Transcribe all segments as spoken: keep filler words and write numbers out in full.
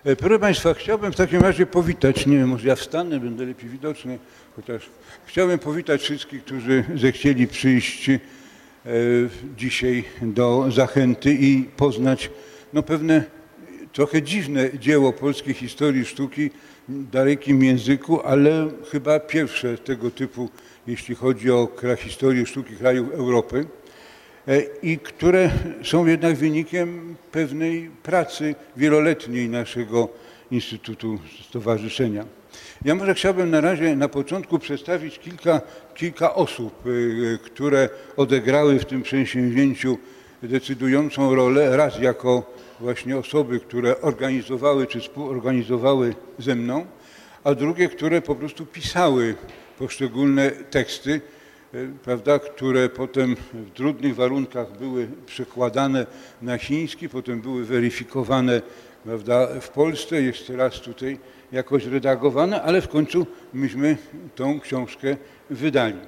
Proszę Państwa, chciałbym w takim razie powitać, nie wiem, może ja wstanę, będę lepiej widoczny, chociaż chciałbym powitać wszystkich, którzy zechcieli przyjść e, dzisiaj do Zachęty i poznać no, pewne trochę dziwne dzieło polskiej historii sztuki w dalekim języku, ale chyba pierwsze tego typu, jeśli chodzi o historię sztuki krajów Europy, i które są jednak wynikiem pewnej pracy wieloletniej naszego Instytutu Stowarzyszenia. Ja może chciałbym na razie na początku przedstawić kilka, kilka osób, które odegrały w tym przedsięwzięciu decydującą rolę, raz jako właśnie osoby, które organizowały czy współorganizowały ze mną, a drugie, które po prostu pisały poszczególne teksty, prawda, które potem w trudnych warunkach były przekładane na chiński, potem były weryfikowane, prawda, w Polsce, jeszcze raz tutaj jakoś redagowane, ale w końcu myśmy tą książkę wydali.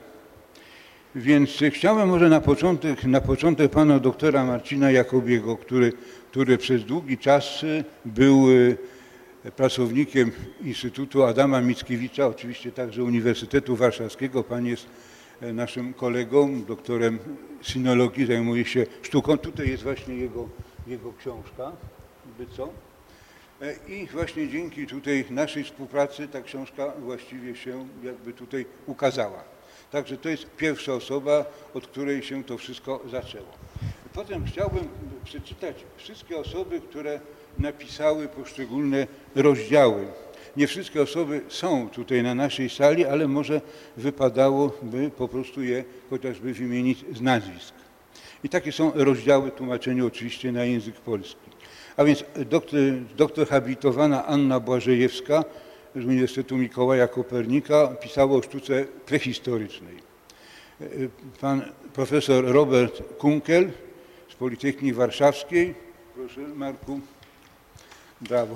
Więc chciałem może na początek, na początek pana doktora Marcina Jakobiego, który, który przez długi czas był pracownikiem Instytutu Adama Mickiewicza, oczywiście także Uniwersytetu Warszawskiego. Pan jest naszym kolegą, doktorem sinologii, zajmuje się sztuką. Tutaj jest właśnie jego, jego książka, by co. I właśnie dzięki tutaj naszej współpracy ta książka właściwie się jakby tutaj ukazała. Także to jest pierwsza osoba, od której się to wszystko zaczęło. Potem chciałbym przeczytać wszystkie osoby, które napisały poszczególne rozdziały. Nie wszystkie osoby są tutaj na naszej sali, ale może wypadałoby po prostu je chociażby wymienić z nazwisk. I takie są rozdziały, tłumaczenie oczywiście na język polski. A więc doktor, doktor habilitowana Anna Błażejewska z Uniwersytetu Mikołaja Kopernika pisała o sztuce prehistorycznej. Pan profesor Robert Kunkel z Politechniki Warszawskiej. Proszę, Marku. Brawo.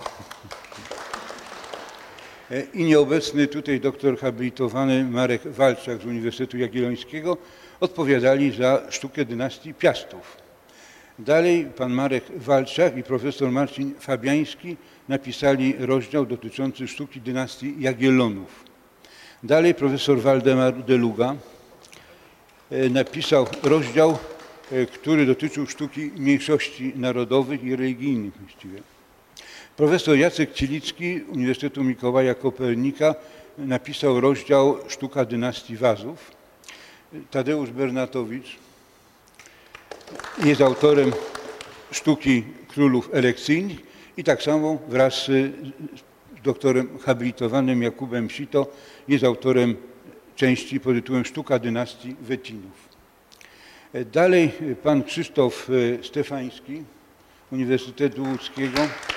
I nieobecny tutaj doktor habilitowany Marek Walczak z Uniwersytetu Jagiellońskiego odpowiadali za sztukę dynastii Piastów. Dalej pan Marek Walczak i profesor Marcin Fabiański napisali rozdział dotyczący sztuki dynastii Jagiellonów. Dalej profesor Waldemar Deluga napisał rozdział, który dotyczył sztuki mniejszości narodowych i religijnych właściwie. Profesor Jacek Cielicki z Uniwersytetu Mikołaja Kopernika napisał rozdział Sztuka dynastii Wazów. Tadeusz Bernatowicz jest autorem sztuki królów elekcyjnych i tak samo wraz z doktorem habilitowanym Jakubem Sito jest autorem części pod tytułem Sztuka dynastii Wettinów. Dalej pan Krzysztof Stefański z Uniwersytetu Łódzkiego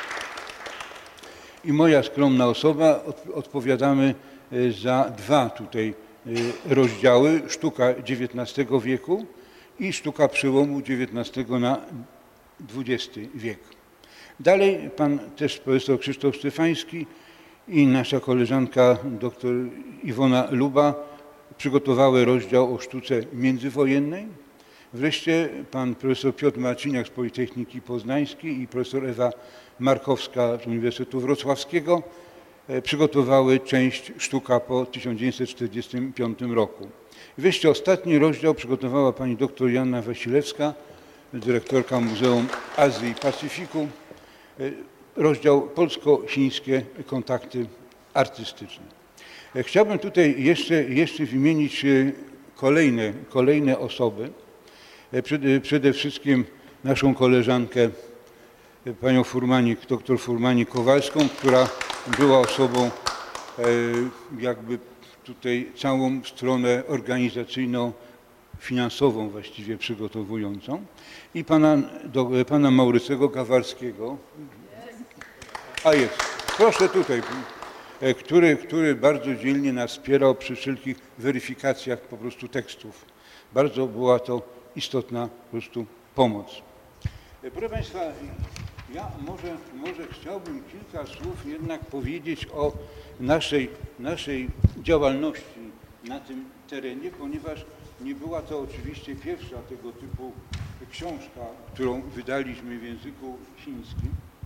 i moja skromna osoba odpowiadamy za dwa tutaj rozdziały, sztuka dziewiętnastego wieku i sztuka przełomu dziewiętnastego na dwudziesty wiek. Dalej pan też profesor Krzysztof Stefański i nasza koleżanka dr Iwona Luba przygotowały rozdział o sztuce międzywojennej. Wreszcie pan profesor Piotr Marciniak z Politechniki Poznańskiej i profesor Ewa Markowska z Uniwersytetu Wrocławskiego przygotowały część Sztuka po tysiąc dziewięćset czterdziestym piątym roku. Wreszcie ostatni rozdział przygotowała pani dr Joanna Wasilewska, dyrektorka Muzeum Azji i Pacyfiku, rozdział polsko-chińskie kontakty artystyczne. Chciałbym tutaj jeszcze, jeszcze wymienić kolejne, kolejne osoby. Przede, przede wszystkim naszą koleżankę, panią Furmanik, dr Furmanik Kowalską, która była osobą jakby tutaj całą stronę organizacyjną, finansową właściwie przygotowującą i pana, do, pana Maurycego Kawalskiego. A jest, proszę tutaj, który, który bardzo dzielnie nas wspierał przy wszelkich weryfikacjach po prostu tekstów. Bardzo była to istotna po prostu pomoc. Proszę Państwa, ja może, może chciałbym kilka słów jednak powiedzieć o naszej, naszej działalności na tym terenie, ponieważ nie była to oczywiście pierwsza tego typu książka, którą wydaliśmy w języku chińskim.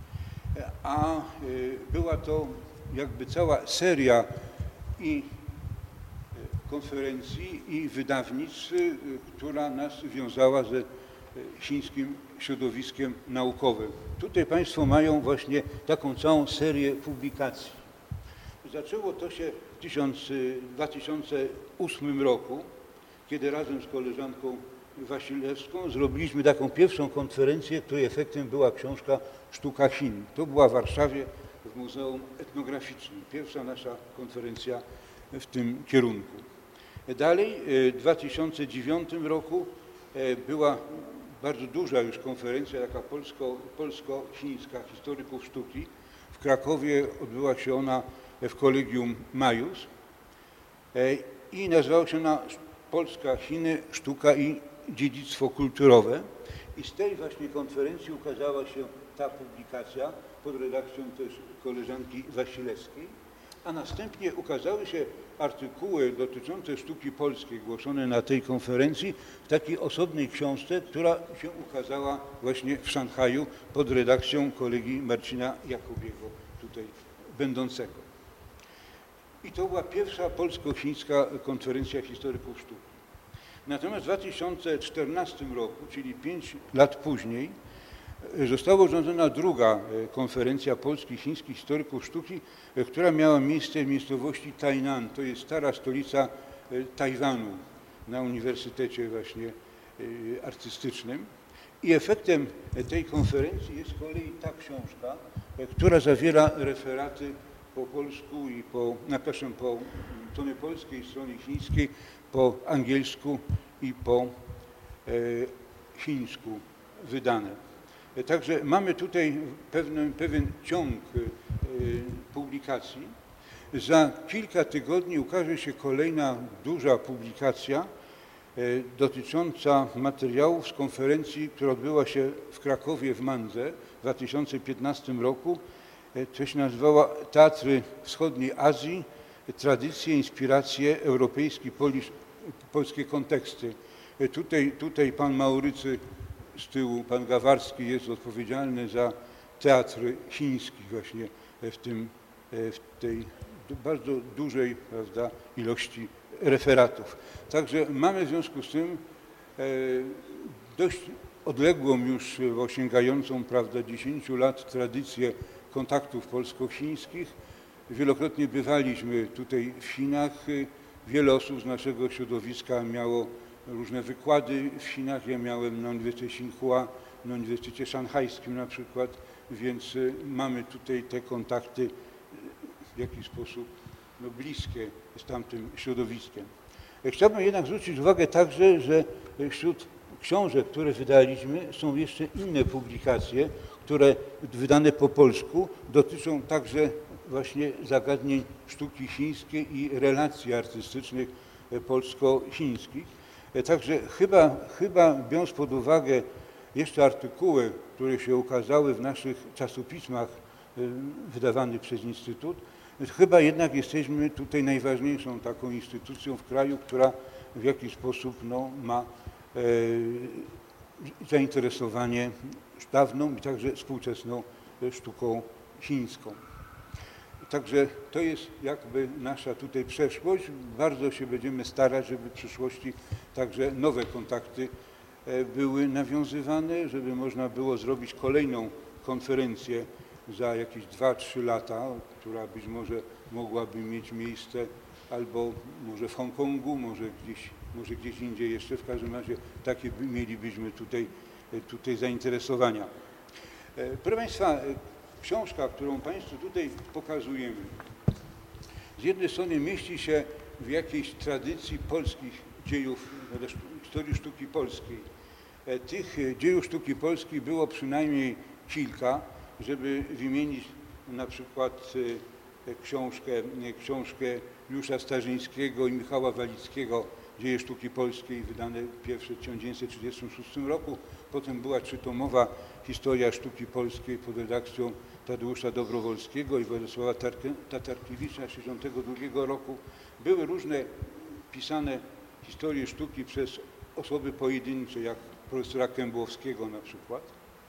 a była to jakby cała seria i konferencji i wydawnictw, która nas wiązała ze chińskim środowiskiem naukowym. Tutaj Państwo mają właśnie taką całą serię publikacji. Zaczęło to się w dwa tysiące ósmym roku, kiedy razem z koleżanką Wasilewską zrobiliśmy taką pierwszą konferencję, której efektem była książka Sztuka Chin. To była w Warszawie w Muzeum Etnograficznym. Pierwsza nasza konferencja w tym kierunku. Dalej w dwa tysiące dziewiątym roku była bardzo duża już konferencja, taka polsko, polsko-chińska historyków sztuki. W Krakowie odbyła się ona w Collegium Maius i nazywała się ona Polska, Chiny, sztuka i dziedzictwo kulturowe. I z tej właśnie konferencji ukazała się ta publikacja pod redakcją też koleżanki Wasilewskiej, a następnie ukazały się artykuły dotyczące sztuki polskiej głoszone na tej konferencji w takiej osobnej książce, która się ukazała właśnie w Szanghaju pod redakcją kolegi Marcina Jakubiego, tutaj będącego. I to była pierwsza polsko-chińska konferencja historyków sztuki. Natomiast w dwa tysiące czternastym roku, czyli pięć lat później, została urządzona druga konferencja polskich chińskich historyków sztuki, która miała miejsce w miejscowości Tainan. To jest stara stolica Tajwanu na Uniwersytecie właśnie artystycznym. I efektem tej konferencji jest z kolei ta książka, która zawiera referaty po polsku i po, napiszę po stronie polskiej, stronie chińskiej, po angielsku i po e, chińsku wydane. Także mamy tutaj pewien, pewien ciąg e, publikacji. Za kilka tygodni ukaże się kolejna duża publikacja e, dotycząca materiałów z konferencji, która odbyła się w Krakowie w Mandze w dwa tysiące piętnastym roku. E, to się nazywała Teatry Wschodniej Azji, tradycje, inspiracje, europejskie, polisz, polskie konteksty. E, tutaj, tutaj pan Maurycy z tyłu, pan Gawarski jest odpowiedzialny za teatr chiński właśnie w, tym, w tej bardzo dużej, prawda, ilości referatów. Także mamy w związku z tym e, dość odległą już, osiągającą, prawda, dziesięciu lat tradycję kontaktów polsko-chińskich. Wielokrotnie bywaliśmy tutaj w Chinach. Wiele osób z naszego środowiska miało różne wykłady w Chinach. Ja miałem na Uniwersytecie Tsinghua, na Uniwersytecie Szanghajskim na przykład, więc mamy tutaj te kontakty w jakiś sposób no, bliskie z tamtym środowiskiem. Chciałbym jednak zwrócić uwagę także, że wśród książek, które wydaliśmy, są jeszcze inne publikacje, które wydane po polsku dotyczą także właśnie zagadnień sztuki chińskiej i relacji artystycznych polsko-chińskich. Także chyba, chyba biorąc pod uwagę jeszcze artykuły, które się ukazały w naszych czasopismach wydawanych przez Instytut, chyba jednak jesteśmy tutaj najważniejszą taką instytucją w kraju, która w jakiś sposób no, ma e, zainteresowanie dawną i także współczesną sztuką chińską. Także to jest jakby nasza tutaj przeszłość. Bardzo się będziemy starać, żeby w przyszłości także nowe kontakty były nawiązywane, żeby można było zrobić kolejną konferencję za jakieś dwa trzy lata, która być może mogłaby mieć miejsce albo może w Hongkongu, może gdzieś, może gdzieś indziej jeszcze. W każdym razie takie mielibyśmy tutaj, tutaj zainteresowania. Proszę Państwa, książka, którą Państwu tutaj pokazujemy, z jednej strony mieści się w jakiejś tradycji polskich dziejów, historii sztuki polskiej. Tych dziejów sztuki polskiej było przynajmniej kilka, żeby wymienić na przykład książkę, książkę Juliusza Starzyńskiego i Michała Walickiego, Dzieje sztuki polskiej, wydane pierwsze w tysiąc dziewięćset trzydziestym szóstym roku. Potem była trzytomowa Historia sztuki polskiej pod redakcją Tadeusza Dobrowolskiego i Władysława Tatarkiewicza z tysiąc dziewięćset sześćdziesiątego drugiego roku. Były różne pisane historie sztuki przez osoby pojedyncze, jak profesora Kębłowskiego na przykład.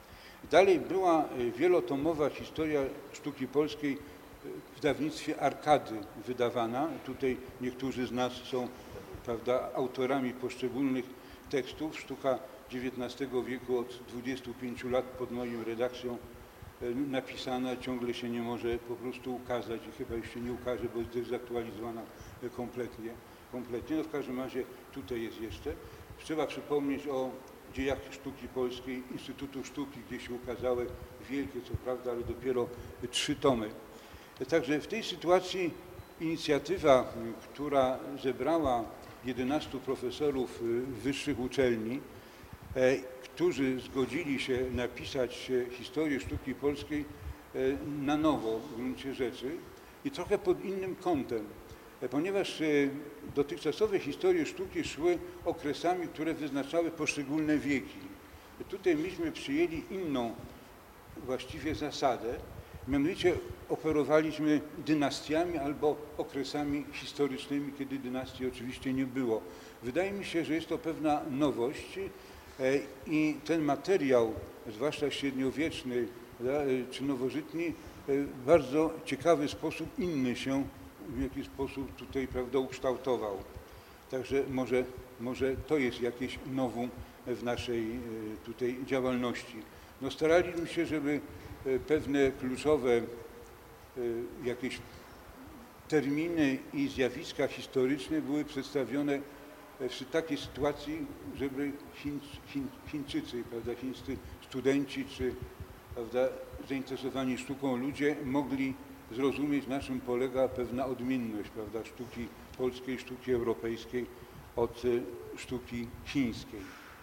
Dalej była wielotomowa historia sztuki polskiej w wydawnictwie Arkady wydawana. Tutaj niektórzy z nas są, prawda, autorami poszczególnych tekstów. Sztuka dziewiętnastego wieku od dwudziestu pięciu lat pod moją redakcją napisana, ciągle się nie może po prostu ukazać i chyba już się nie ukaże, bo jest dezaktualizowana kompletnie. kompletnie. No w każdym razie tutaj jest jeszcze. Trzeba przypomnieć o dziejach sztuki polskiej Instytutu Sztuki, gdzie się ukazały wielkie, co prawda, ale dopiero trzy tomy. Także w tej sytuacji inicjatywa, która zebrała jedenastu profesorów wyższych uczelni, którzy zgodzili się napisać historię sztuki polskiej na nowo w gruncie rzeczy i trochę pod innym kątem, ponieważ dotychczasowe historie sztuki szły okresami, które wyznaczały poszczególne wieki. Tutaj myśmy przyjęli inną właściwie zasadę, mianowicie operowaliśmy dynastiami albo okresami historycznymi, kiedy dynastii oczywiście nie było. Wydaje mi się, że jest to pewna nowość i ten materiał, zwłaszcza średniowieczny czy nowożytny, w bardzo ciekawy sposób, inny się w jakiś sposób tutaj, prawda, ukształtował. Także może, może to jest jakieś nowum w naszej tutaj działalności. No, staraliśmy się, żeby pewne kluczowe jakieś terminy i zjawiska historyczne były przedstawione w takiej sytuacji, żeby Chiń, Chiń, Chińczycy, prawda, chińscy studenci czy, prawda, zainteresowani sztuką ludzie mogli zrozumieć, na czym polega pewna odmienność, prawda, sztuki polskiej, sztuki europejskiej od sztuki chińskiej.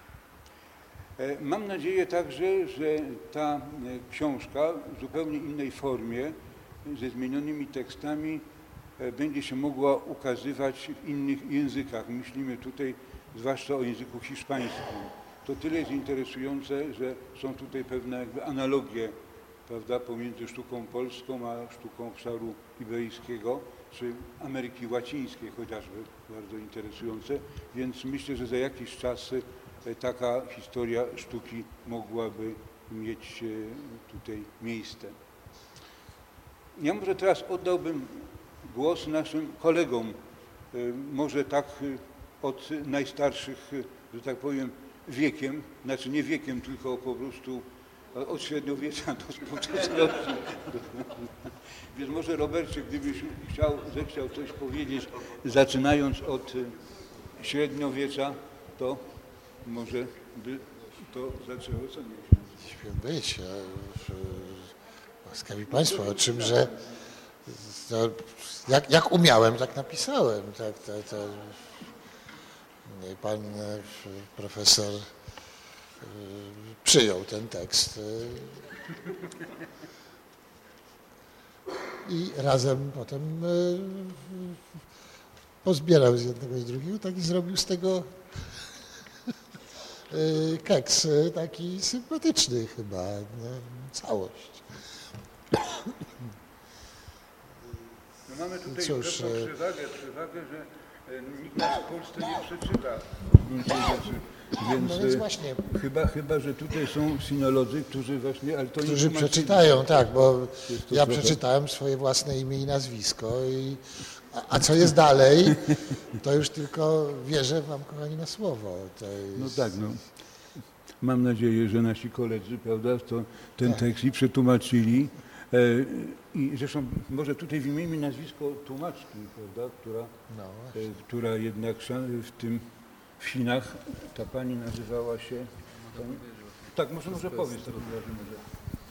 Mam nadzieję także, że ta książka w zupełnie innej formie, ze zmienionymi tekstami, będzie się mogła ukazywać w innych językach. Myślimy tutaj zwłaszcza o języku hiszpańskim. To tyle jest interesujące, że są tutaj pewne jakby analogie, prawda, pomiędzy sztuką polską a sztuką obszaru iberyjskiego czy Ameryki Łacińskiej chociażby, bardzo interesujące, więc myślę, że za jakiś czas taka historia sztuki mogłaby mieć tutaj miejsce. Ja może teraz oddałbym głos naszym kolegom, może tak od najstarszych, że tak powiem, wiekiem, znaczy nie wiekiem, tylko po prostu od średniowiecza do współczesności. Więc może, Robercie, gdybyś chciał, zechciał coś powiedzieć, zaczynając od średniowiecza, to może by to zaczęło co nie. Śmiem być. Łaskawi Państwo, o czym, że to, jak, jak umiałem, tak napisałem. Tak, tak, tak. Pan profesor przyjął ten tekst i razem potem pozbierał z jednego i z drugiego, tak i zrobił z tego keks taki sympatyczny chyba, no, całość. No mamy tutaj Cóż, pewną przewagę, przewagę, że nikt nas w Polsce nie przeczyta. Więc, no więc właśnie. Chyba, chyba, że tutaj są sinolodzy, którzy właśnie, ale to którzy nie przeczytają, tak, bo ja trochę... przeczytałem swoje własne imię i nazwisko, i, a, a co jest dalej, to już tylko wierzę wam, kochani, na słowo. To jest... No tak, no. Mam nadzieję, że nasi koledzy, prawda, to ten tak. tekst i przetłumaczyli. E, I zresztą może tutaj wymienimy nazwisko tłumaczki, prawda, która, no e, która jednak w tym w Chinach, ta pani nazywała się... Pani, tak, może, może powiedz tak może.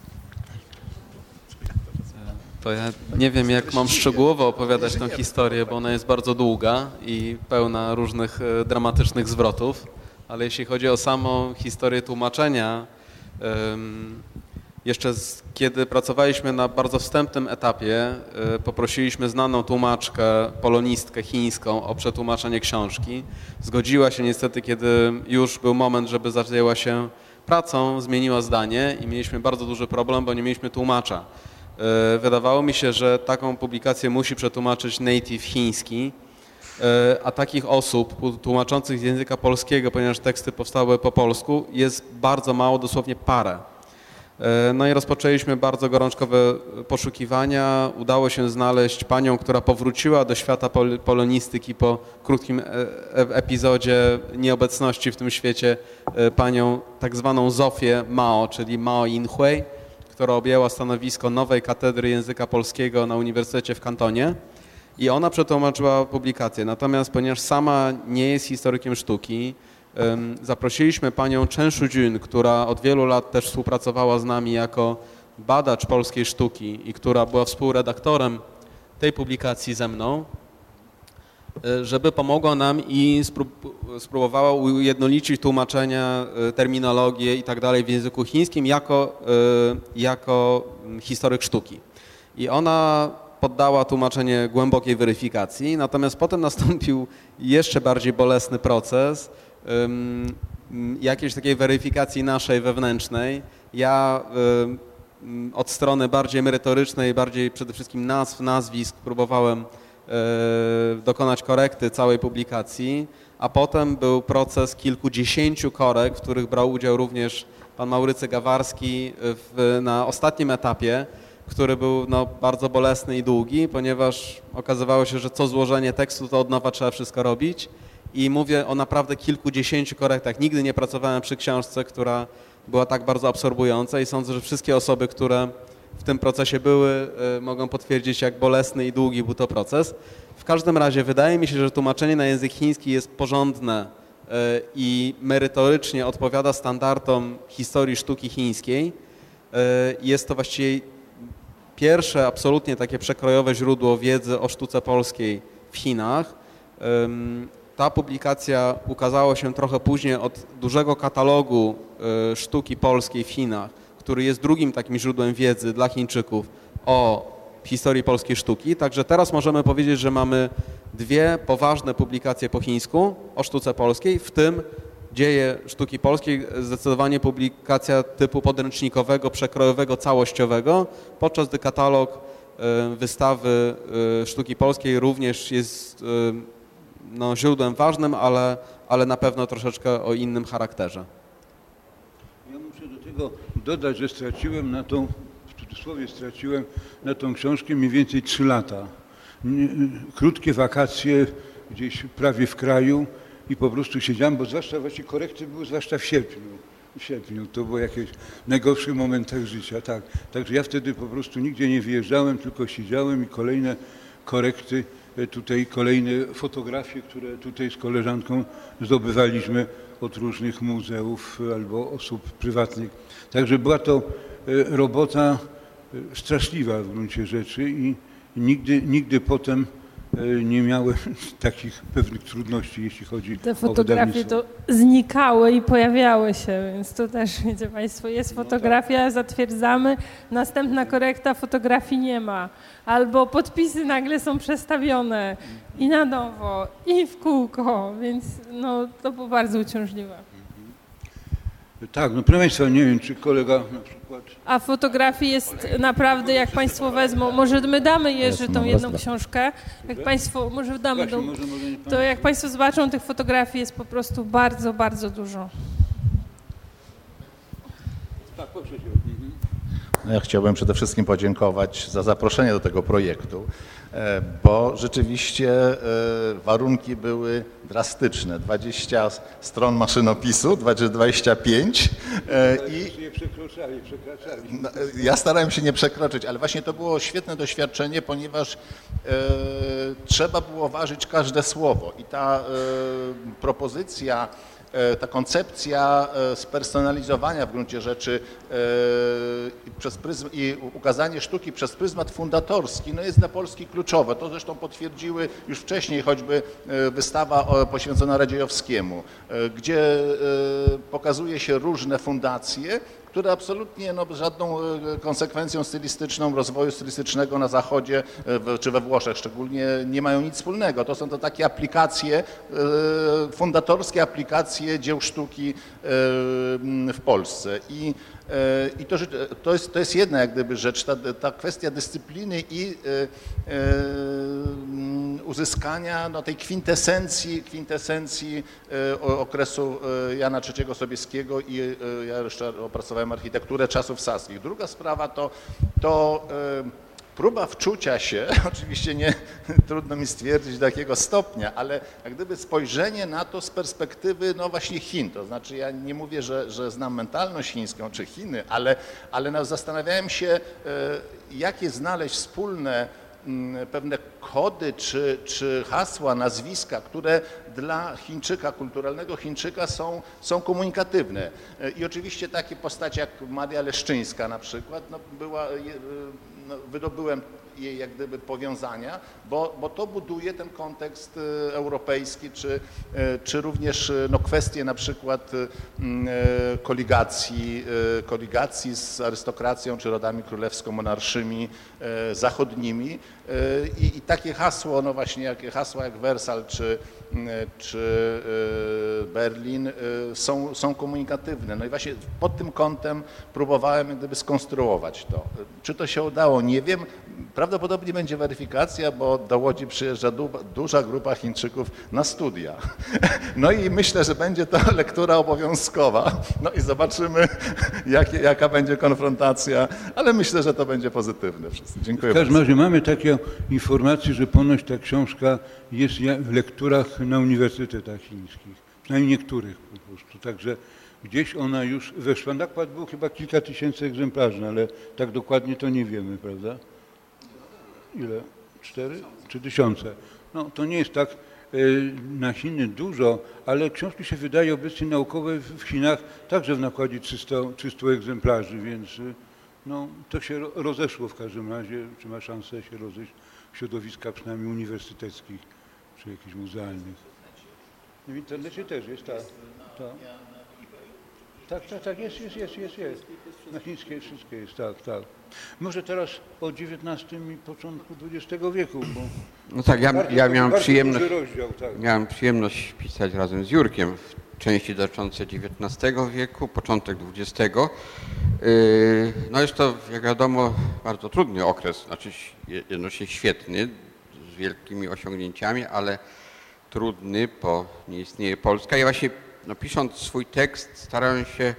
To ja nie wiem, jak mam szczegółowo opowiadać tę historię, bo ona jest bardzo długa i pełna różnych dramatycznych zwrotów, ale jeśli chodzi o samą historię tłumaczenia, jeszcze z, kiedy pracowaliśmy na bardzo wstępnym etapie, poprosiliśmy znaną tłumaczkę, polonistkę chińską o przetłumaczenie książki. Zgodziła się niestety, kiedy już był moment, żeby zajęła się pracą, zmieniła zdanie i mieliśmy bardzo duży problem, bo nie mieliśmy tłumacza. Wydawało mi się, że taką publikację musi przetłumaczyć native chiński, a takich osób tłumaczących z języka polskiego, ponieważ teksty powstały po polsku, jest bardzo mało, dosłownie parę. No i rozpoczęliśmy bardzo gorączkowe poszukiwania. Udało się znaleźć panią, która powróciła do świata pol polonistyki po krótkim e epizodzie nieobecności w tym świecie, e panią tak zwaną Zofię Mao, czyli Mao Yinhui, która objęła stanowisko nowej katedry języka polskiego na Uniwersytecie w Kantonie i ona przetłumaczyła publikację. Natomiast ponieważ sama nie jest historykiem sztuki, zaprosiliśmy panią Chen Shujun, która od wielu lat też współpracowała z nami jako badacz polskiej sztuki i która była współredaktorem tej publikacji ze mną, żeby pomogła nam i spróbowała ujednolicić tłumaczenia, terminologię i tak dalej w języku chińskim jako, jako historyk sztuki. I ona poddała tłumaczenie głębokiej weryfikacji, natomiast potem nastąpił jeszcze bardziej bolesny proces jakiejś takiej weryfikacji naszej wewnętrznej. Ja od strony bardziej merytorycznej, bardziej przede wszystkim nazw, nazwisk próbowałem dokonać korekty całej publikacji, a potem był proces kilkudziesięciu korekt, w których brał udział również pan Maurycy Gawarski w, na ostatnim etapie, który był no, bardzo bolesny i długi, ponieważ okazywało się, że co złożenie tekstu to od nowa trzeba wszystko robić. I mówię o naprawdę kilkudziesięciu korektach. Nigdy nie pracowałem przy książce, która była tak bardzo absorbująca i sądzę, że wszystkie osoby, które w tym procesie były, mogą potwierdzić, jak bolesny i długi był to proces. W każdym razie wydaje mi się, że tłumaczenie na język chiński jest porządne i merytorycznie odpowiada standardom historii sztuki chińskiej. Jest to właściwie pierwsze absolutnie takie przekrojowe źródło wiedzy o sztuce polskiej w Chinach. Ta publikacja ukazała się trochę później od dużego katalogu sztuki polskiej w Chinach, który jest drugim takim źródłem wiedzy dla Chińczyków o historii polskiej sztuki. Także teraz możemy powiedzieć, że mamy dwie poważne publikacje po chińsku o sztuce polskiej, w tym Dzieje sztuki polskiej, zdecydowanie publikacja typu podręcznikowego, przekrojowego, całościowego, podczas gdy katalog wystawy sztuki polskiej również jest no, źródłem ważnym, ale, ale na pewno troszeczkę o innym charakterze. Ja muszę do tego dodać, że straciłem na tą, w cudzysłowie straciłem na tą książkę mniej więcej trzy lata. Krótkie wakacje gdzieś prawie w kraju i po prostu siedziałem, bo zwłaszcza właśnie korekty były zwłaszcza w sierpniu. W sierpniu to było jakieś najgorszych momentach życia, tak. Także ja wtedy po prostu nigdzie nie wyjeżdżałem, tylko siedziałem i kolejne korekty, tutaj kolejne fotografie, które tutaj z koleżanką zdobywaliśmy od różnych muzeów albo osób prywatnych. Także była to robota straszliwa w gruncie rzeczy i nigdy, nigdy potem nie miałem takich pewnych trudności, jeśli chodzi Te o fotografie to znikały i pojawiały się, więc to też, wiecie Państwo, jest fotografia, no tak. Zatwierdzamy, następna korekta, fotografii nie ma. Albo podpisy nagle są przestawione i na nowo, i w kółko, więc no, to było bardzo uciążliwe. Tak, no proszę Państwa, nie wiem, czy kolega na przykład... A fotografii jest naprawdę, jak Państwo wezmą, może my damy Jerzy tą jedną książkę, jak Państwo, może damy, do, to jak Państwo zobaczą, tych fotografii jest po prostu bardzo, bardzo dużo. Tak, proszę Cię. Ja chciałbym przede wszystkim podziękować za zaproszenie do tego projektu, bo rzeczywiście warunki były drastyczne. dwadzieścia stron maszynopisu, dwadzieścia pięć i Nie przekraczali, przekraczali. ja starałem się nie przekroczyć, ale właśnie to było świetne doświadczenie, ponieważ e, trzeba było ważyć każde słowo i ta e, propozycja, ta koncepcja spersonalizowania w gruncie rzeczy i, przez pryzm, i ukazanie sztuki przez pryzmat fundatorski no jest dla Polski kluczowe. To zresztą potwierdziły już wcześniej choćby wystawa poświęcona Radziejowskiemu, gdzie pokazuje się różne fundacje, które absolutnie no, żadną konsekwencją stylistyczną rozwoju stylistycznego na Zachodzie czy we Włoszech szczególnie nie mają nic wspólnego. To są to takie aplikacje, fundatorskie aplikacje dzieł sztuki w Polsce. I I to, to, jest, to jest jedna jak gdyby rzecz, ta, ta kwestia dyscypliny i uzyskania no, tej kwintesencji, kwintesencji okresu Jana trzeciego Sobieskiego i ja jeszcze opracowałem architekturę czasów saskich. Druga sprawa to, to próba wczucia się, oczywiście nie trudno mi stwierdzić do jakiego stopnia, ale jak gdyby spojrzenie na to z perspektywy no właśnie Chin. To znaczy ja nie mówię, że, że znam mentalność chińską czy Chiny, ale, ale zastanawiałem się, jakie znaleźć wspólne pewne kody czy, czy hasła, nazwiska, które dla Chińczyka, kulturalnego Chińczyka są, są komunikatywne. I oczywiście takie postacie jak Maria Leszczyńska na przykład, no była, no wydobyłem jej jak gdyby powiązania, bo, bo to buduje ten kontekst europejski, czy, czy również no, kwestie na przykład koligacji, koligacji z arystokracją, czy rodami królewsko-monarszymi zachodnimi. I, i takie hasło, no właśnie jakie hasła jak Wersal czy, czy Berlin są, są komunikatywne. No i właśnie pod tym kątem próbowałem jak gdyby skonstruować to. Czy to się udało? Nie wiem. Prawdopodobnie będzie weryfikacja, bo do Łodzi przyjeżdża du duża grupa Chińczyków na studia. No i myślę, że będzie to lektura obowiązkowa. No i zobaczymy, jak, jaka będzie konfrontacja, ale myślę, że to będzie pozytywne wszystko. Dziękuję bardzo. W każdym razie mamy takie informacje, że ponoć ta książka jest w lekturach na uniwersytetach chińskich. Przynajmniej niektórych po prostu. Także gdzieś ona już weszła. Nakład był chyba kilka tysięcy egzemplarzy, ale tak dokładnie to nie wiemy, prawda? Ile? Cztery? Czy tysiące? No to nie jest tak y, na Chiny dużo, ale książki się wydaje obecnie naukowe w Chinach także w nakładzie trzystu egzemplarzy, więc y, no, to się rozeszło w każdym razie, czy ma szansę się rozejść w środowiskach przynajmniej uniwersyteckich, czy jakichś muzealnych. W internecie też jest, tak. tak. Tak, tak, tak, jest, jest, jest, jest, jest. Na chińskie wszystkie jest, tak, tak. Może teraz o dziewiętnastym i początku dwudziestego wieku, bo... No tak, ja, bardzo, ja miałem, przyjemność, rozdział, tak. miałem przyjemność pisać razem z Jurkiem w części dotyczącej dziewiętnastego wieku, początek dwudziestego. No jest to, jak wiadomo, bardzo trudny okres, znaczy jednocześnie świetny, z wielkimi osiągnięciami, ale trudny, bo nie istnieje Polska. Ja właśnie no, pisząc swój tekst starałem się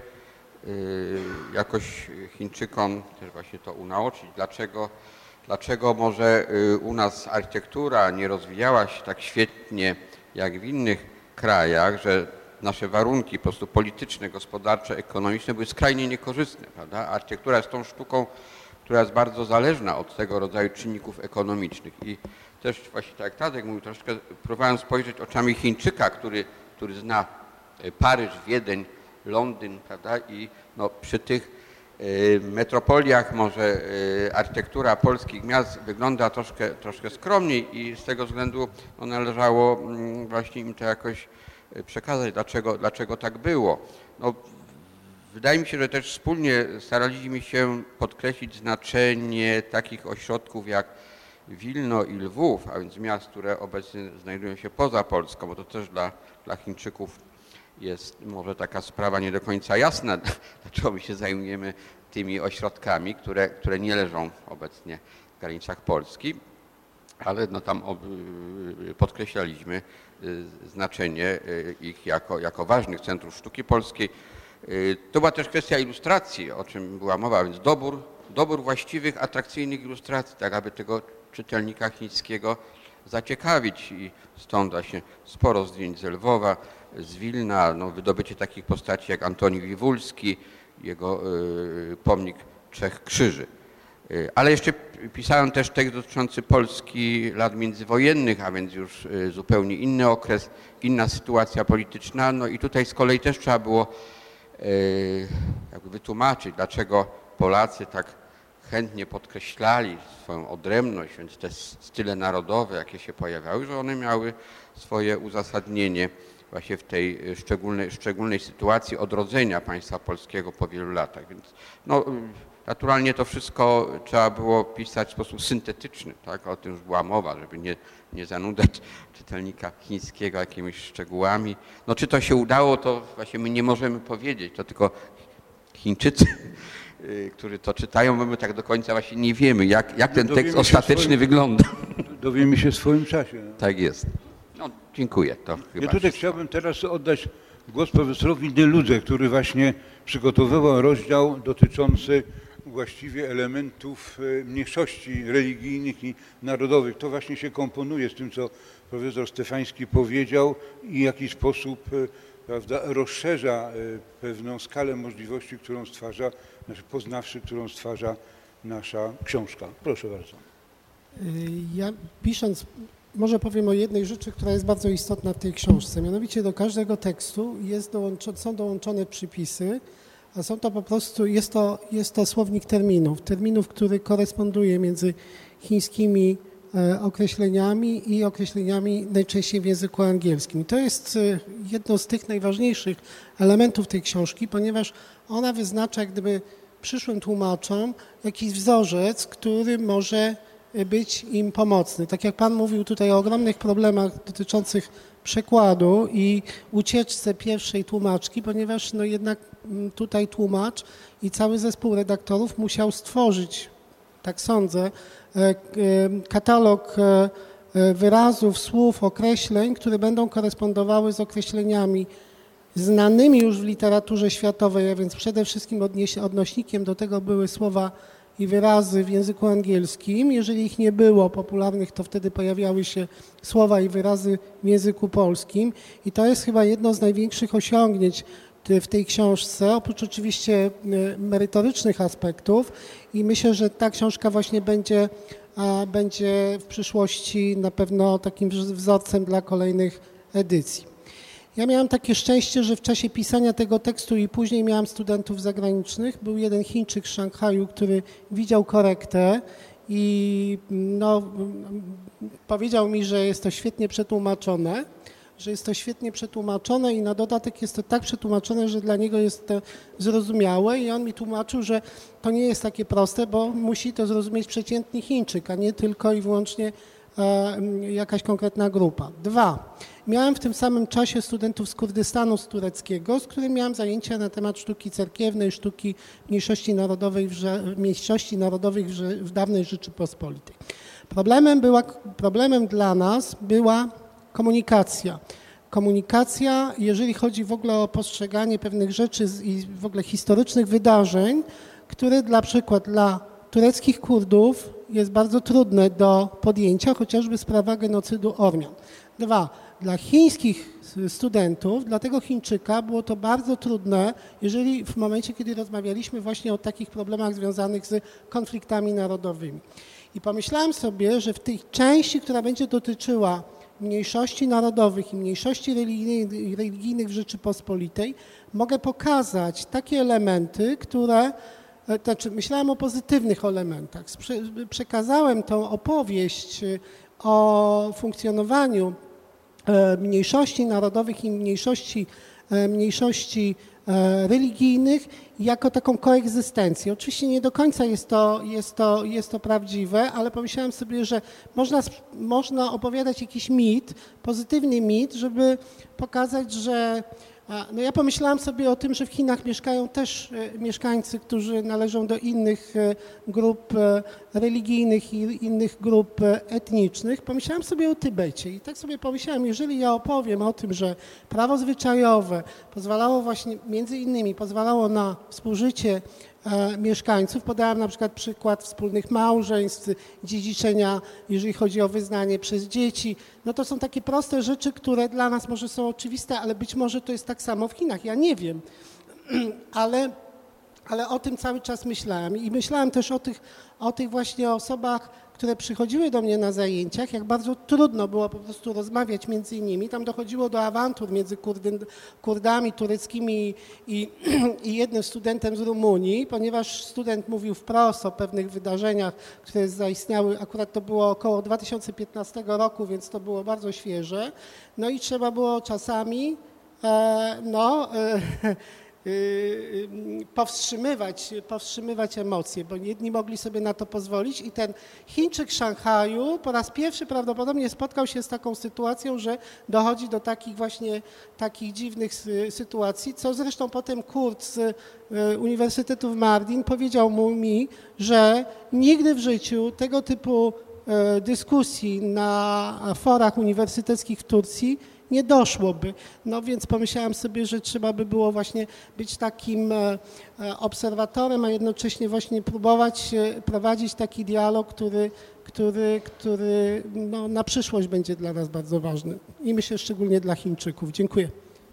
y, jakoś Chińczykom też właśnie to unaoczyć, dlaczego, dlaczego może y, u nas architektura nie rozwijała się tak świetnie jak w innych krajach, że nasze warunki po prostu polityczne, gospodarcze, ekonomiczne były skrajnie niekorzystne, prawda? Architektura jest tą sztuką, która jest bardzo zależna od tego rodzaju czynników ekonomicznych i też właśnie tak jak Tadek mówił, troszeczkę próbowałem spojrzeć oczami Chińczyka, który, który zna Paryż, Wiedeń, Londyn, prawda? I no, przy tych y, metropoliach może y, architektura polskich miast wygląda troszkę, troszkę skromniej i z tego względu no, należało y, właśnie im to jakoś przekazać, dlaczego, dlaczego tak było. No, wydaje mi się, że też wspólnie staraliśmy się podkreślić znaczenie takich ośrodków jak Wilno i Lwów, a więc miast, które obecnie znajdują się poza Polską, bo to też dla, dla Chińczyków jest może taka sprawa nie do końca jasna, dlaczego my się zajmujemy tymi ośrodkami, które, które nie leżą obecnie w granicach Polski, ale no tam podkreślaliśmy znaczenie ich jako, jako ważnych centrów sztuki polskiej. To była też kwestia ilustracji, o czym była mowa, więc dobór, dobór właściwych, atrakcyjnych ilustracji, tak aby tego czytelnika chińskiego zaciekawić i stąd właśnie sporo zdjęć z Lwowa, z Wilna, no, wydobycie takich postaci jak Antoni Wiwulski, jego y, pomnik Trzech Krzyży. Y, ale jeszcze pisałem też tekst dotyczący Polski lat międzywojennych, a więc już y, zupełnie inny okres, inna sytuacja polityczna. No i tutaj z kolei też trzeba było y, jakby wytłumaczyć, dlaczego Polacy tak chętnie podkreślali swoją odrębność, więc te style narodowe, jakie się pojawiały, że one miały swoje uzasadnienie właśnie w tej szczególnej, szczególnej sytuacji odrodzenia państwa polskiego po wielu latach. Więc no, naturalnie to wszystko trzeba było pisać w sposób syntetyczny, tak? O tym już była mowa, żeby nie, nie zanudzać czytelnika chińskiego jakimiś szczegółami. No czy to się udało, to właśnie my nie możemy powiedzieć, to tylko Chińczycy, którzy to czytają, bo my tak do końca właśnie nie wiemy, jak, jak ten Dowiemy tekst się ostateczny swoim- wygląda. Dowiemy się w swoim czasie. Tak jest. No, dziękuję. To chyba Ja tutaj wszystko. chciałbym teraz oddać głos profesorowi Deludze, który właśnie przygotowywał rozdział dotyczący właściwie elementów e, mniejszości religijnych i narodowych. To właśnie się komponuje z tym, co profesor Stefański powiedział i w jaki sposób e, prawda, rozszerza e, pewną skalę możliwości, którą stwarza, znaczy poznawczy, którą stwarza nasza książka. Proszę bardzo. Ja pisząc, może powiem o jednej rzeczy, która jest bardzo istotna w tej książce. Mianowicie do każdego tekstu jest dołączo, są dołączone przypisy, a są to po prostu, jest to, jest to słownik terminów. Terminów, który koresponduje między chińskimi e, określeniami i określeniami najczęściej w języku angielskim. To jest e, jedno z tych najważniejszych elementów tej książki, ponieważ ona wyznacza jak gdyby przyszłym tłumaczom jakiś wzorzec, który może być im pomocny. Tak jak Pan mówił tutaj o ogromnych problemach dotyczących przekładu i ucieczce pierwszej tłumaczki, ponieważ no jednak tutaj tłumacz i cały zespół redaktorów musiał stworzyć, tak sądzę, katalog wyrazów, słów, określeń, które będą korespondowały z określeniami znanymi już w literaturze światowej, a więc przede wszystkim odnośnikiem do tego były słowa i wyrazy w języku angielskim. Jeżeli ich nie było popularnych, to wtedy pojawiały się słowa i wyrazy w języku polskim. I to jest chyba jedno z największych osiągnięć w tej książce, oprócz oczywiście merytorycznych aspektów. I myślę, że ta książka właśnie będzie, będzie w przyszłości na pewno takim wzorcem dla kolejnych edycji. Ja miałam takie szczęście, że w czasie pisania tego tekstu i później miałam studentów zagranicznych. Był jeden Chińczyk z Szanghaju, który widział korektę i no, powiedział mi, że jest to świetnie przetłumaczone, że jest to świetnie przetłumaczone i na dodatek jest to tak przetłumaczone, że dla niego jest to zrozumiałe i on mi tłumaczył, że to nie jest takie proste, bo musi to zrozumieć przeciętny Chińczyk, a nie tylko i wyłącznie e, jakaś konkretna grupa. Dwa. Miałem w tym samym czasie studentów z Kurdystanu, z tureckiego, z którymi miałem zajęcia na temat sztuki cerkiewnej, sztuki mniejszości narodowej w, mniejszości narodowych w, w dawnej Rzeczypospolitej. Problemem, była, problemem dla nas była komunikacja. Komunikacja, jeżeli chodzi w ogóle o postrzeganie pewnych rzeczy i w ogóle historycznych wydarzeń, które dla przykład dla tureckich Kurdów jest bardzo trudne do podjęcia, chociażby sprawa genocydu Ormian. Dwa, dla chińskich studentów, dla tego Chińczyka było to bardzo trudne, jeżeli w momencie, kiedy rozmawialiśmy właśnie o takich problemach związanych z konfliktami narodowymi. I pomyślałam sobie, że w tej części, która będzie dotyczyła mniejszości narodowych i mniejszości religijnych, religijnych w Rzeczypospolitej, mogę pokazać takie elementy, które, znaczy myślałam o pozytywnych elementach. Przekazałem tą opowieść o funkcjonowaniu mniejszości narodowych i mniejszości, mniejszości religijnych jako taką koegzystencję. Oczywiście nie do końca jest to, jest to, jest to prawdziwe, ale pomyślałam sobie, że można, można opowiadać jakiś mit, pozytywny mit, żeby pokazać, że no ja pomyślałam sobie o tym, że w Chinach mieszkają też mieszkańcy, którzy należą do innych grup religijnych i innych grup etnicznych. Pomyślałam sobie o Tybecie i tak sobie pomyślałam, jeżeli ja opowiem o tym, że prawo zwyczajowe pozwalało właśnie, między innymi pozwalało na współżycie mieszkańców. Podałam na przykład przykład wspólnych małżeństw, dziedziczenia, jeżeli chodzi o wyznanie przez dzieci. No to są takie proste rzeczy, które dla nas może są oczywiste, ale być może to jest tak samo w Chinach. Ja nie wiem, ale, ale o tym cały czas myślałam. I myślałam też o tych, o tych właśnie osobach, które przychodziły do mnie na zajęciach, jak bardzo trudno było po prostu rozmawiać między nimi. Tam dochodziło do awantur między Kurdy, Kurdami tureckimi i, i jednym studentem z Rumunii, ponieważ student mówił wprost o pewnych wydarzeniach, które zaistniały. Akurat to było około dwa tysiące piętnastego roku, więc to było bardzo świeże. No i trzeba było czasami, e, no... E, powstrzymywać, powstrzymywać emocje, bo jedni mogli sobie na to pozwolić i ten Chińczyk Szanghaju po raz pierwszy prawdopodobnie spotkał się z taką sytuacją, że dochodzi do takich właśnie takich dziwnych sytuacji, co zresztą potem Kurt z Uniwersytetu w Mardin powiedział mu mi, że nigdy w życiu tego typu dyskusji na forach uniwersyteckich w Turcji nie doszłoby. No więc pomyślałam sobie, że trzeba by było właśnie być takim obserwatorem, a jednocześnie właśnie próbować prowadzić taki dialog, który, który, który no, na przyszłość będzie dla nas bardzo ważny. I myślę szczególnie dla Chińczyków. Dziękuję.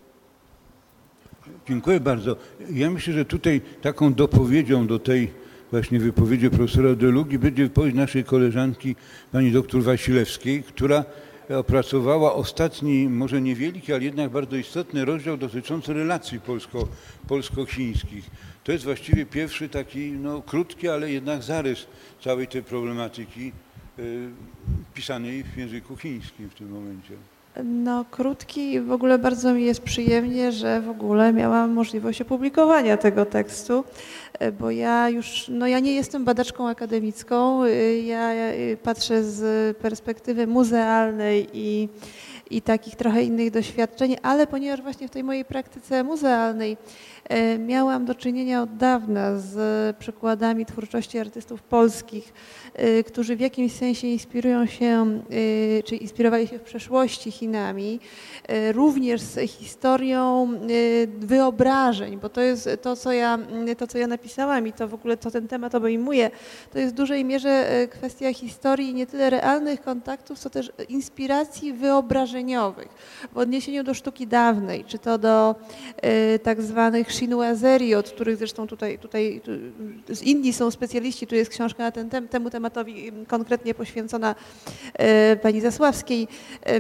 Dziękuję bardzo. Ja myślę, że tutaj taką dopowiedzią do tej właśnie wypowiedzi profesora Delugi będzie wypowiedź naszej koleżanki pani doktor Wasilewskiej, która opracowała ostatni, może niewielki, ale jednak bardzo istotny rozdział dotyczący relacji polsko, polsko-chińskich. To jest właściwie pierwszy taki no, krótki, ale jednak zarys całej tej problematyki y, pisanej w języku chińskim w tym momencie. No krótki i w ogóle bardzo mi jest przyjemnie, że w ogóle miałam możliwość opublikowania tego tekstu, bo ja już, no ja nie jestem badaczką akademicką, ja patrzę z perspektywy muzealnej i, i takich trochę innych doświadczeń, ale ponieważ właśnie w tej mojej praktyce muzealnej miałam do czynienia od dawna z przykładami twórczości artystów polskich, którzy w jakimś sensie inspirują się, czy inspirowali się w przeszłości Chinami, również z historią wyobrażeń, bo to jest to, co ja, to, co ja napisałam i to w ogóle to ten temat obejmuje, to jest w dużej mierze kwestia historii nie tyle realnych kontaktów, co też inspiracji wyobrażeniowych w odniesieniu do sztuki dawnej, czy to do tak zwanych chinoiserii, od których zresztą tutaj, tutaj z Indii są specjaliści, tu jest książka na ten tem, temu tematowi konkretnie poświęcona e, pani Zasławskiej. E,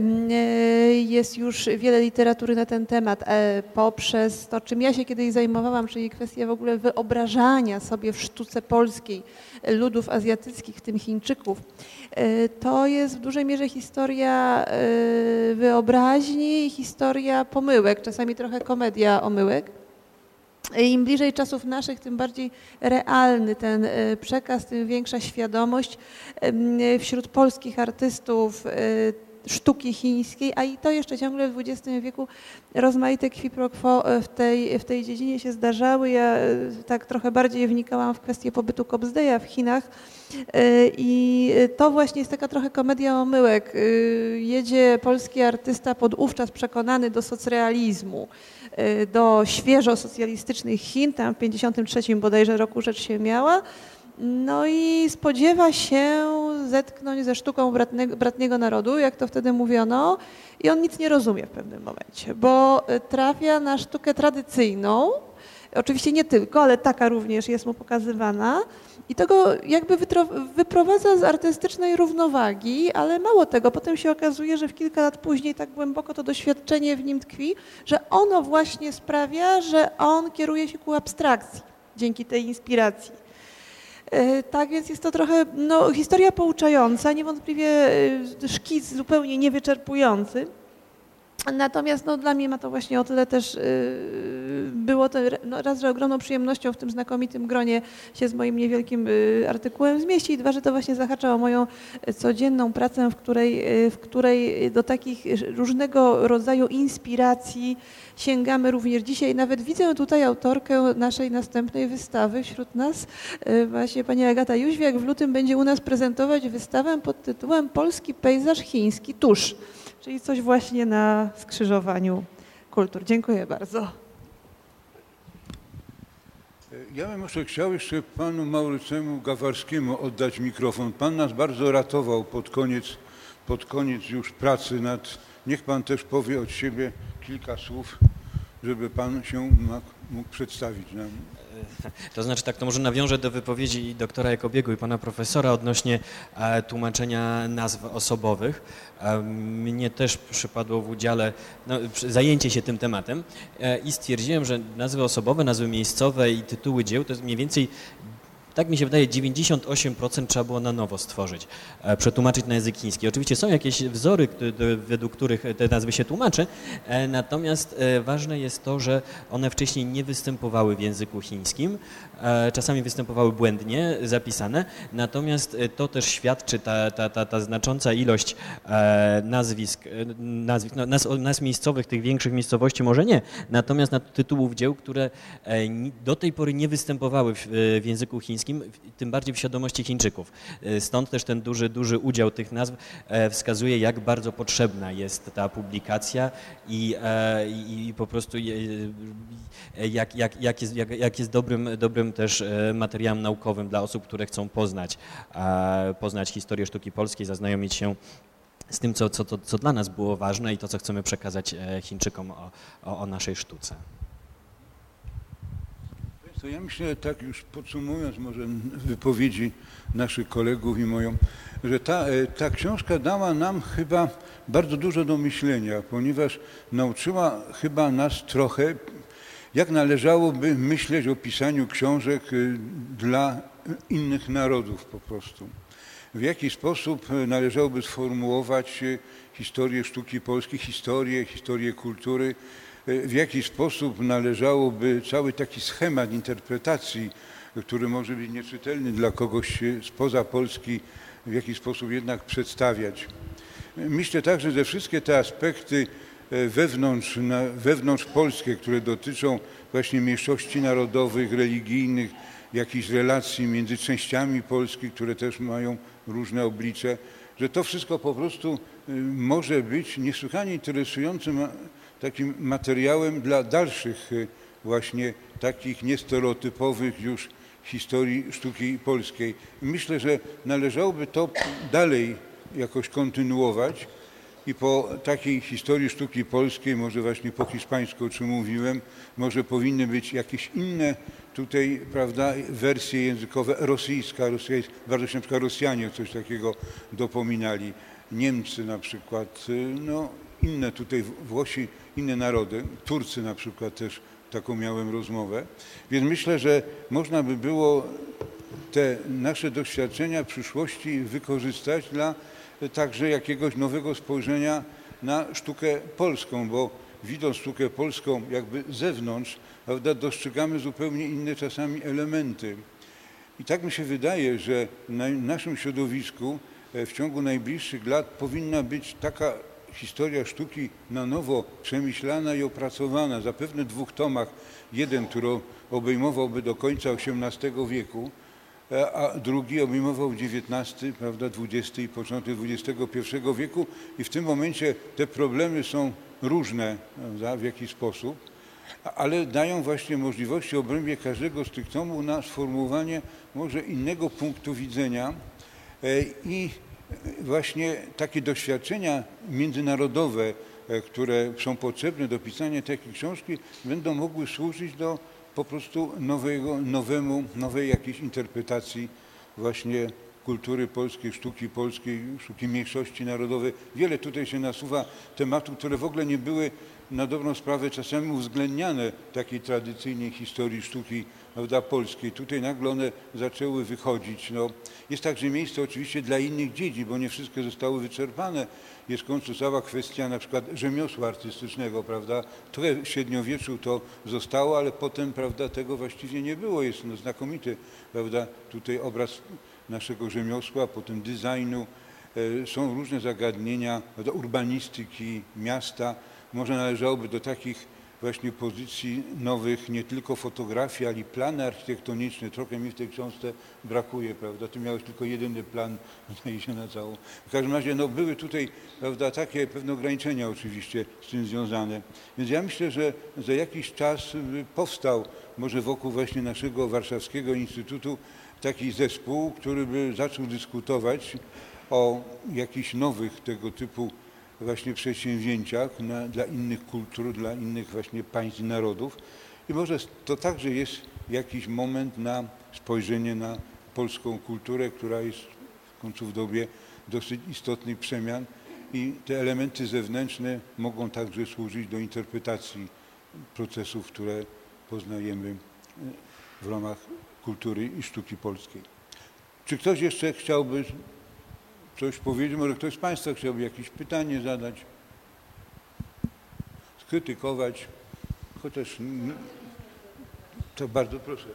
jest już wiele literatury na ten temat e, poprzez to, czym ja się kiedyś zajmowałam, czyli kwestia w ogóle wyobrażania sobie w sztuce polskiej ludów azjatyckich, w tym Chińczyków. E, to jest w dużej mierze historia e, wyobraźni i historia pomyłek, czasami trochę komedia omyłek. Im bliżej czasów naszych, tym bardziej realny ten przekaz, tym większa świadomość wśród polskich artystów sztuki chińskiej, a i to jeszcze ciągle w dwudziestym wieku rozmaite qui pro quo w tej, w tej dziedzinie się zdarzały. Ja tak trochę bardziej wnikałam w kwestię pobytu Kobzdeja w Chinach i to właśnie jest taka trochę komedia omyłek. Jedzie polski artysta podówczas przekonany do socrealizmu, do świeżo socjalistycznych Chin, tam w pięćdziesiątym trzecim bodajże roku rzecz się miała, no i spodziewa się zetknąć ze sztuką bratnego, bratniego narodu, jak to wtedy mówiono, i on nic nie rozumie w pewnym momencie, bo trafia na sztukę tradycyjną, oczywiście nie tylko, ale taka również jest mu pokazywana i to go jakby wyprowadza z artystycznej równowagi, ale mało tego, potem się okazuje, że w kilka lat później tak głęboko to doświadczenie w nim tkwi, że ono właśnie sprawia, że on kieruje się ku abstrakcji dzięki tej inspiracji. Tak więc jest to trochę no, historia pouczająca, niewątpliwie szkic zupełnie niewyczerpujący. Natomiast no, dla mnie ma to właśnie o tyle też yy, było to no, raz, że ogromną przyjemnością w tym znakomitym gronie się z moim niewielkim yy, artykułem zmieści i dwa, że to właśnie zahacza o moją codzienną pracę, w której, yy, w której do takich różnego rodzaju inspiracji sięgamy również dzisiaj. Nawet widzę tutaj autorkę naszej następnej wystawy wśród nas. Yy, właśnie pani Agata Jóźwiak w lutym będzie u nas prezentować wystawę pod tytułem Polski pejzaż chiński tusz. Czyli coś właśnie na skrzyżowaniu kultur. Dziękuję bardzo. Ja bym może chciał jeszcze panu Maurycemu Gawarskiemu oddać mikrofon. Pan nas bardzo ratował pod koniec, pod koniec już pracy nad... Niech pan też powie od siebie kilka słów, żeby pan się mógł przedstawić nam. To znaczy tak, to może nawiążę do wypowiedzi doktora Jakobiego i pana profesora odnośnie e, tłumaczenia nazw osobowych. E, mnie też przypadło w udziale no, zajęcie się tym tematem e, i stwierdziłem, że nazwy osobowe, nazwy miejscowe i tytuły dzieł to jest mniej więcej tak mi się wydaje, dziewięćdziesiąt osiem procent trzeba było na nowo stworzyć, e, przetłumaczyć na język chiński. Oczywiście są jakieś wzory, które, według których te nazwy się tłumaczy, e, natomiast e, ważne jest to, że one wcześniej nie występowały w języku chińskim, e, czasami występowały błędnie zapisane, natomiast to też świadczy ta, ta, ta, ta znacząca ilość e, nazwisk, nazwisk no, nazw, nazw miejscowych, tych większych miejscowości może nie, natomiast na tytułów dzieł, które e, do tej pory nie występowały w, w języku chińskim, tym bardziej w świadomości Chińczyków. E, stąd też ten duży, duży udział tych nazw e, wskazuje, jak bardzo potrzebna jest ta publikacja i, e, i po prostu je, jak, jak, jak, jest, jak, jak jest dobrym, dobrym też materiałem naukowym dla osób, które chcą poznać, e, poznać historię sztuki polskiej, zaznajomić się z tym, co, co, co dla nas było ważne i to, co chcemy przekazać Chińczykom o, o, o naszej sztuce. To ja myślę, tak już podsumując może wypowiedzi naszych kolegów i moją, że ta, ta książka dała nam chyba bardzo dużo do myślenia, ponieważ nauczyła chyba nas trochę, jak należałoby myśleć o pisaniu książek dla innych narodów po prostu. W jaki sposób należałoby sformułować historię sztuki polskiej, historię, historię kultury, w jaki sposób należałoby cały taki schemat interpretacji, który może być nieczytelny dla kogoś spoza Polski, w jaki sposób jednak przedstawiać. Myślę także, że wszystkie te aspekty wewnątrz, wewnątrz polskie, które dotyczą właśnie mniejszości narodowych, religijnych, jakichś relacji między częściami Polski, które też mają różne oblicze, że to wszystko po prostu może być niesłychanie interesującym takim materiałem dla dalszych właśnie takich niestereotypowych już historii sztuki polskiej. Myślę, że należałoby to dalej jakoś kontynuować i po takiej historii sztuki polskiej, może właśnie po hiszpańsku, o czym mówiłem, może powinny być jakieś inne tutaj, prawda, wersje językowe, rosyjska, rosyjska, bardzo się na przykład Rosjanie coś takiego dopominali, Niemcy na przykład, no inne tutaj Włosi, inne narody, Turcy na przykład też taką miałem rozmowę, więc myślę, że można by było te nasze doświadczenia w przyszłości wykorzystać dla także jakiegoś nowego spojrzenia na sztukę polską, bo widząc sztukę polską jakby z zewnątrz, prawda, dostrzegamy zupełnie inne czasami elementy. I tak mi się wydaje, że na naszym środowisku w ciągu najbliższych lat powinna być taka historia sztuki na nowo przemyślana i opracowana, zapewne w dwóch tomach. Jeden, który obejmowałby do końca osiemnastego wieku, a drugi obejmował dziewiętnasty, prawda, dwudziesty i początek dwudziestego pierwszego wieku i w tym momencie te problemy są różne, prawda, w jakiś sposób, ale dają właśnie możliwości w obrębie każdego z tych tomów na sformułowanie może innego punktu widzenia i właśnie takie doświadczenia międzynarodowe, które są potrzebne do pisania takiej książki, będą mogły służyć do po prostu nowego, nowemu, nowej jakiejś interpretacji właśnie kultury polskiej, sztuki polskiej, sztuki mniejszości narodowej. Wiele tutaj się nasuwa tematów, które w ogóle nie były na dobrą sprawę czasami uwzględniane w takiej tradycyjnej historii sztuki, prawda, polskiej. Tutaj nagle one zaczęły wychodzić. No, jest także miejsce oczywiście dla innych dziedzin, bo nie wszystkie zostały wyczerpane. Jest w końcu cała kwestia na przykład rzemiosła artystycznego, prawda. Trochę w średniowieczu to zostało, ale potem, prawda, tego właściwie nie było. Jest no, znakomity, prawda, tutaj obraz naszego rzemiosła, potem designu. E, są różne zagadnienia, prawda, urbanistyki, miasta. Może należałoby do takich właśnie pozycji nowych, nie tylko fotografii, ale i plany architektoniczne. Trochę mi w tej książce brakuje, prawda? Ty miałeś tylko jedyny plan, zdaje się, na całą. W każdym razie no, były tutaj, prawda, takie pewne ograniczenia oczywiście z tym związane. Więc ja myślę, że za jakiś czas powstał może wokół właśnie naszego Warszawskiego Instytutu taki zespół, który by zaczął dyskutować o jakichś nowych tego typu właśnie przedsięwzięciach na, dla innych kultur, dla innych właśnie państw i narodów. I może to także jest jakiś moment na spojrzenie na polską kulturę, która jest w końcu w dobie dosyć istotnych przemian i te elementy zewnętrzne mogą także służyć do interpretacji procesów, które poznajemy w ramach kultury i sztuki polskiej. Czy ktoś jeszcze chciałby coś powiedzieć? Może ktoś z Państwa chciałby jakieś pytanie zadać, skrytykować, chociaż to bardzo proszę.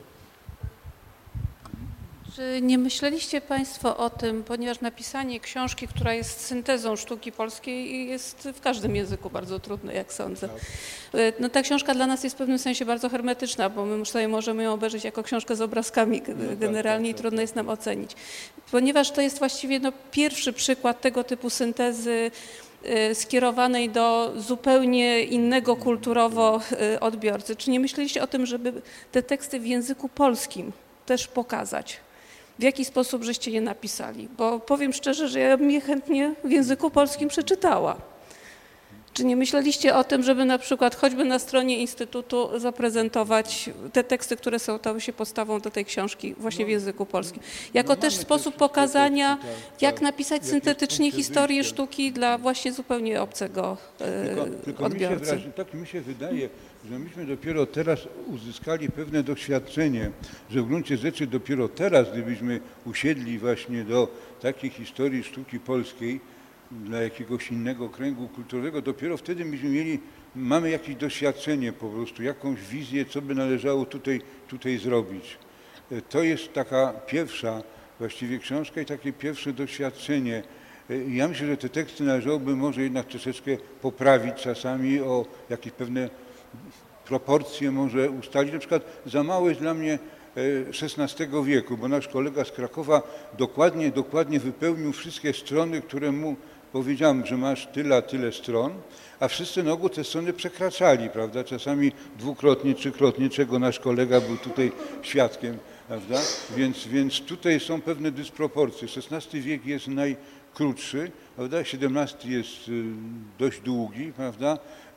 Czy nie myśleliście Państwo o tym, ponieważ napisanie książki, która jest syntezą sztuki polskiej, jest w każdym języku bardzo trudne, jak sądzę. No, ta książka dla nas jest w pewnym sensie bardzo hermetyczna, bo my sobie możemy ją obejrzeć jako książkę z obrazkami generalnie i trudno jest nam ocenić. Ponieważ to jest właściwie no, pierwszy przykład tego typu syntezy skierowanej do zupełnie innego kulturowo odbiorcy. Czy nie myśleliście o tym, żeby te teksty w języku polskim też pokazać? W jaki sposób żeście je napisali? Bo powiem szczerze, że ja bym je chętnie w języku polskim przeczytała. Czy nie myśleliście o tym, żeby na przykład choćby na stronie Instytutu zaprezentować te teksty, które są stały się podstawą do tej książki właśnie w języku polskim? Jako też sposób pokazania, jak napisać syntetycznie historię sztuki dla właśnie zupełnie obcego tylko, tylko odbiorcy. Mi się, tak mi się wydaje, że myśmy dopiero teraz uzyskali pewne doświadczenie, że w gruncie rzeczy dopiero teraz, gdybyśmy usiedli właśnie do takiej historii sztuki polskiej, dla jakiegoś innego kręgu kulturowego, dopiero wtedy myśmy mieli, mamy jakieś doświadczenie po prostu, jakąś wizję, co by należało tutaj, tutaj zrobić. To jest taka pierwsza właściwie książka i takie pierwsze doświadczenie. Ja myślę, że te teksty należałoby może jednak troszeczkę poprawić czasami, o jakieś pewne proporcje może ustalić. Na przykład za mało jest dla mnie szesnastego wieku, bo nasz kolega z Krakowa dokładnie, dokładnie wypełnił wszystkie strony, które mu powiedziałem, że masz tyle, a tyle stron, a wszyscy na ogół te strony przekraczali, prawda? Czasami dwukrotnie, trzykrotnie, czego nasz kolega był tutaj świadkiem, prawda? Więc, więc tutaj są pewne dysproporcje. szesnasty wiek jest najkrótszy, prawda? siedemnasty jest dość długi, prawda?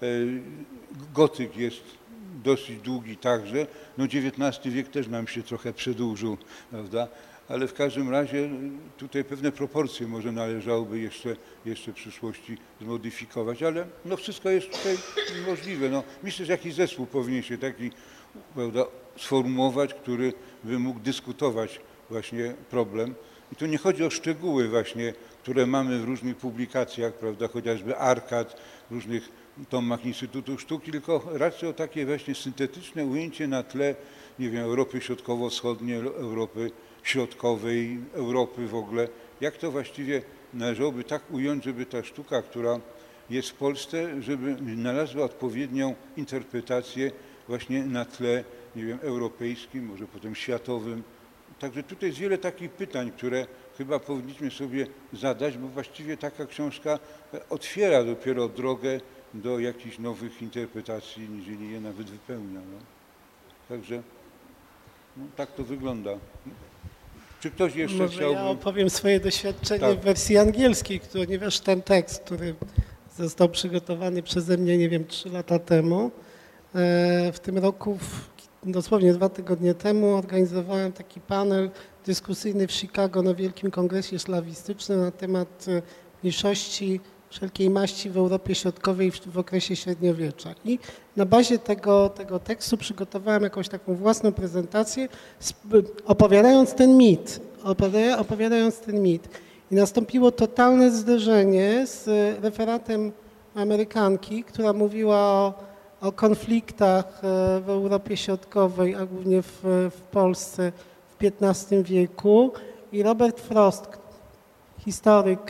Gotyk jest dosyć długi także. No dziewiętnasty wiek też nam się trochę przedłużył, prawda? Ale w każdym razie tutaj pewne proporcje może należałoby jeszcze, jeszcze w przyszłości zmodyfikować, ale no wszystko jest tutaj możliwe. No, myślę, że jakiś zespół powinien się taki, prawda, sformułować, który by mógł dyskutować właśnie problem. I tu nie chodzi o szczegóły właśnie, które mamy w różnych publikacjach, prawda, chociażby Arkad, w różnych tomach Instytutu Sztuki, tylko raczej o takie właśnie syntetyczne ujęcie na tle, nie wiem, Europy Środkowo-Wschodniej, Europy Środkowej, Europy w ogóle. Jak to właściwie należałoby tak ująć, żeby ta sztuka, która jest w Polsce, żeby znalazła odpowiednią interpretację właśnie na tle, nie wiem, europejskim, może potem światowym. Także tutaj jest wiele takich pytań, które chyba powinniśmy sobie zadać, bo właściwie taka książka otwiera dopiero drogę do jakichś nowych interpretacji, jeżeli je nawet wypełnia. No. Także no, tak to wygląda. Czy ktoś jeszcze Może chciałby... ja opowiem swoje doświadczenie Tak. w wersji angielskiej, ponieważ ten tekst, który został przygotowany przeze mnie, nie wiem, trzy lata temu, w tym roku, dosłownie dwa tygodnie temu, organizowałem taki panel dyskusyjny w Chicago na Wielkim Kongresie Slawistycznym na temat mniejszości wszelkiej maści w Europie Środkowej w, w okresie średniowiecza. I na bazie tego, tego tekstu przygotowałem jakąś taką własną prezentację, opowiadając ten mit, opowiadając ten mit. I nastąpiło totalne zderzenie z referatem Amerykanki, która mówiła o, o konfliktach w Europie Środkowej, a głównie w, w Polsce w piętnastym wieku. I Robert Frost, historyk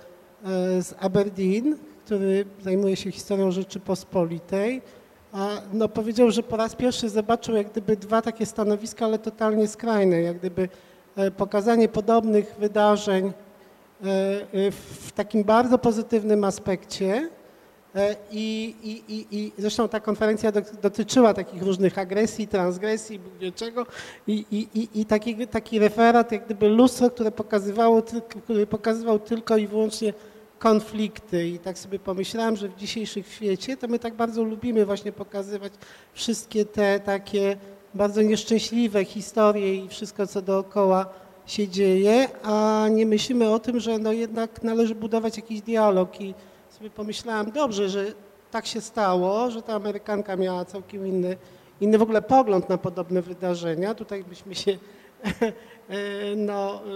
z Aberdeen, który zajmuje się historią Rzeczypospolitej, no powiedział, że po raz pierwszy zobaczył jak gdyby dwa takie stanowiska, ale totalnie skrajne, jak gdyby pokazanie podobnych wydarzeń w takim bardzo pozytywnym aspekcie i, i, i, i zresztą ta konferencja dotyczyła takich różnych agresji, transgresji, Bóg wie czego i, i, i, i taki, taki referat, jak gdyby lustro, które pokazywało, który pokazywał tylko i wyłącznie konflikty i tak sobie pomyślałem, że w dzisiejszym świecie to my tak bardzo lubimy właśnie pokazywać wszystkie te takie bardzo nieszczęśliwe historie i wszystko, co dookoła się dzieje, a nie myślimy o tym, że no jednak należy budować jakiś dialog i sobie pomyślałem, dobrze, że tak się stało, że ta Amerykanka miała całkiem inny, inny w ogóle pogląd na podobne wydarzenia. Tutaj byśmy się, no,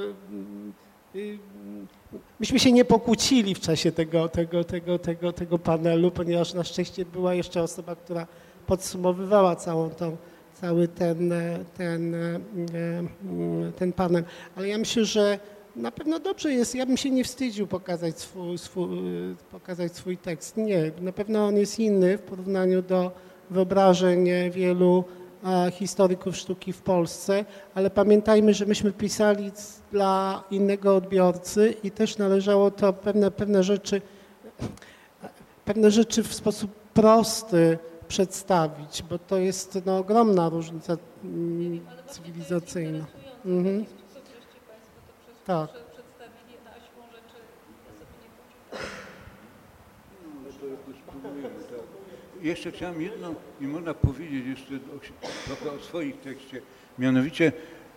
myśmy się nie pokłócili w czasie tego, tego, tego, tego, tego panelu, ponieważ na szczęście była jeszcze osoba, która podsumowywała całą tą, cały ten, ten, ten panel. Ale ja myślę, że na pewno dobrze jest, ja bym się nie wstydził pokazać swój, swój, pokazać swój tekst. Nie, na pewno on jest inny w porównaniu do wyobrażeń wielu a, historyków sztuki w Polsce, ale pamiętajmy, że myśmy pisali dla innego odbiorcy i też należało to pewne, pewne rzeczy, pewne rzeczy w sposób prosty przedstawić, bo to jest no, ogromna różnica cywilizacyjna. Mhm. Tak. Jeszcze chciałem jedno, i można powiedzieć jeszcze trochę o swoich tekście. Mianowicie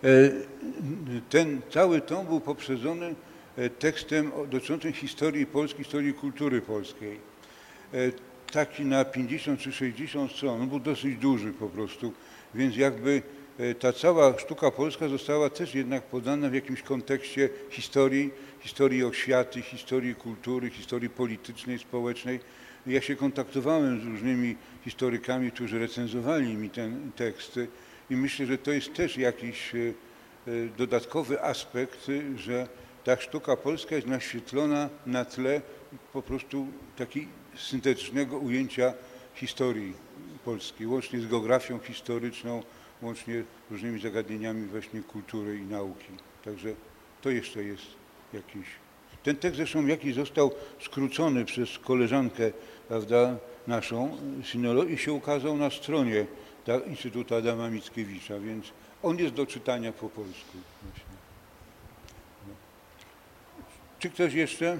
ten cały tom był poprzedzony tekstem dotyczącym historii Polski, historii kultury polskiej. Taki na pięćdziesiąt czy sześćdziesiąt stron, on był dosyć duży po prostu, więc jakby ta cała sztuka polska została też jednak podana w jakimś kontekście historii, historii oświaty, historii kultury, historii politycznej, społecznej. Ja się kontaktowałem z różnymi historykami, którzy recenzowali mi ten tekst i myślę, że to jest też jakiś dodatkowy aspekt, że ta sztuka polska jest naświetlona na tle po prostu takiej syntetycznego ujęcia historii polskiej, łącznie z geografią historyczną, łącznie z różnymi zagadnieniami właśnie kultury i nauki. Także to jeszcze jest jakiś... Ten tekst zresztą jakiś został skrócony przez koleżankę, prawda, naszą, Synolo, i się ukazał na stronie ta, Instytutu Adama Mickiewicza, więc on jest do czytania po polsku. Właśnie. No. Czy ktoś jeszcze?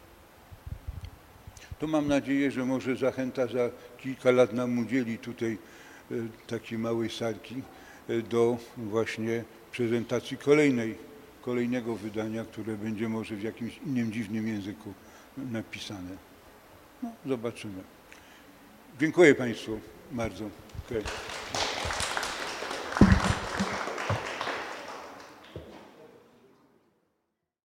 To mam nadzieję, że może Zachęta za kilka lat nam udzieli tutaj e, takiej małej salki e, do właśnie prezentacji kolejnej, kolejnego wydania, które będzie może w jakimś innym dziwnym języku napisane. No, zobaczymy. Dziękuję Państwu bardzo. Okay.